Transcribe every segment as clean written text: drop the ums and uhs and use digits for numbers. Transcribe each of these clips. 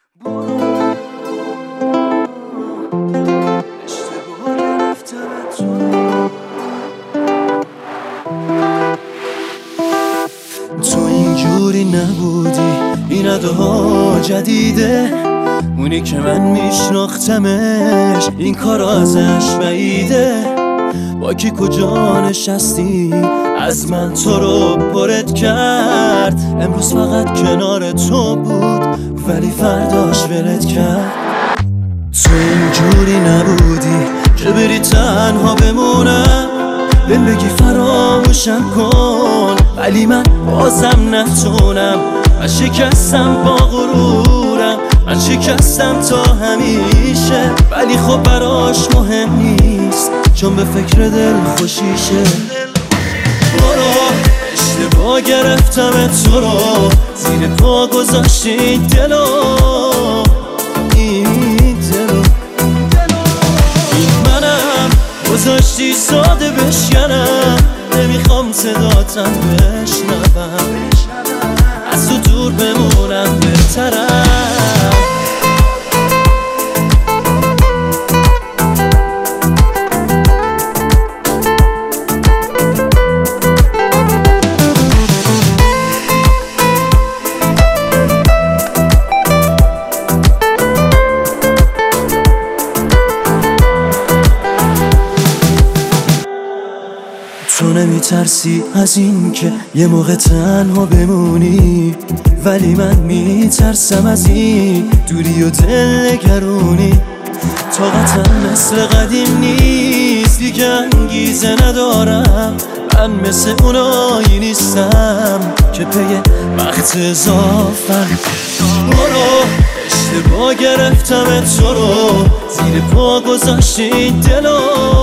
اشتباه گرفتم تو اینجوری نبودی، این اداها جدیده، اونی که من میشناختمش این کار ازش بعیده. با کی کجا نشستی از من تو رو پرت کرد، امروز فقط کنار تو بود ولی فرداش ولت کرد. تو اینجوری نبودی که بری تنها بمونم، بهم بگی فراموشم کن ولی من بازم نتونم. من شکستم با غرورم، من شکستم تا همیشه، ولی خب براش مهم نیست چون به فکر دل خوشیشه. برو اشتباه گرفتم تو رو، زیر پا گذاشتی دلو، این دلو، این منم گذاشتی ساده بشکنم. نمیخوام صداتم بشنوم، از تو دور بمونم بهترم. تو نمیترسی از این که یه موقع تنها بمونی، ولی من میترسم از این دوری و دلنگرونی. طاقتم مثل قدیم نیست، دیگه انگیزه ندارم. من مثل اونایی نیستم که پی وقت اضافم. برو اشتباه گرفتم تو رو، زیر پا گذاشتی دلو،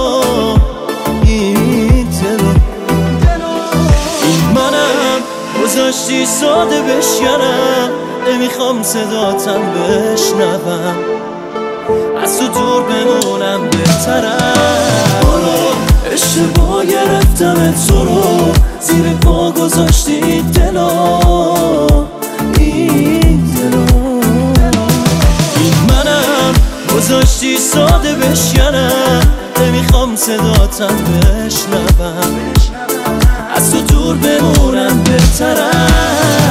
گذاشتی ساده بشکنم. نمیخوام صداتم بشنوم، از تو دور بمونم بهترم. برو اشتباه گرفتم تو رو، زیر پا گذاشتی دلو، این دلو، این منم گذاشتی ساده بشکنم. نمیخوام صداتم بشنوم، از تو دور بمونم بهترم.